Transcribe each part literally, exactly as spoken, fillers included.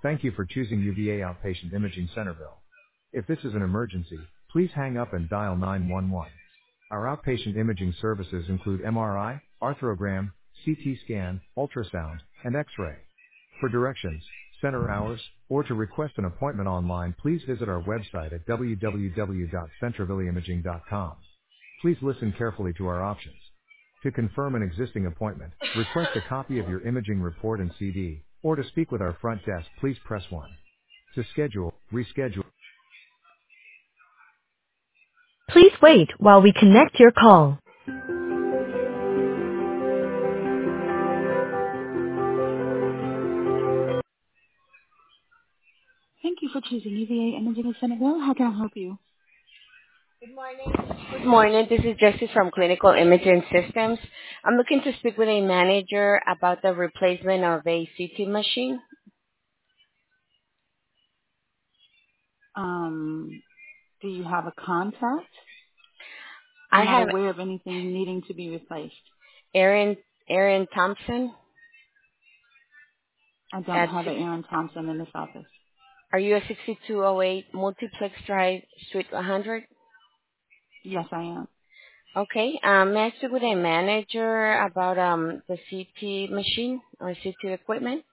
Thank you for choosing U V A Outpatient Imaging Centerville. If this is an emergency, please hang up and dial nine one one. Our outpatient imaging services include M R I, arthrogram, C T scan, ultrasound, and X-ray. For directions, center hours, or to request an appointment online, please visit our website at w w w dot centerville imaging dot com. Please listen carefully to our options. To confirm an existing appointment, request a copy of your imaging report and C D, or to speak with our front desk, please press one. To schedule, reschedule. Please wait while we connect your call. Thank you for choosing U V A Imaging Centerville. How can I help you? Good morning. Good morning. This is Jessie from Clinical Imaging Systems. I'm looking to speak with a manager about the replacement of a C T machine. Um, do you have a contact? I I'm not have aware of anything needing to be replaced. Aaron Aaron Thompson I don't at have six, an Aaron Thompson in this office. are you at sixty-two oh eight Multiplex Drive, Suite one hundred? Yes, I am. Okay. Um, may I speak with a manager about um the C T machine or C T equipment?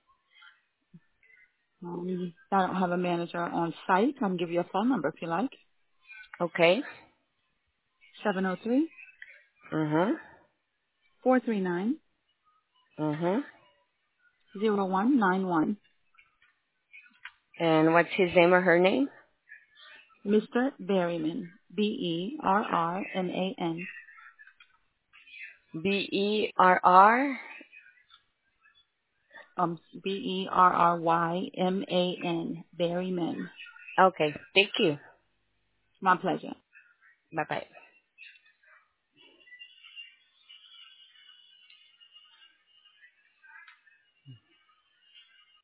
Um, I don't have a manager on site. I can give you a phone number if you like. Okay. seven oh three, Mhm. four three nine, Mhm. zero one nine one. And what's his name or her name? Mister Berryman. B E R R M A N. B E R R. Um, B E R R Y M A N. Berryman. Okay. Thank you. My pleasure. Bye bye.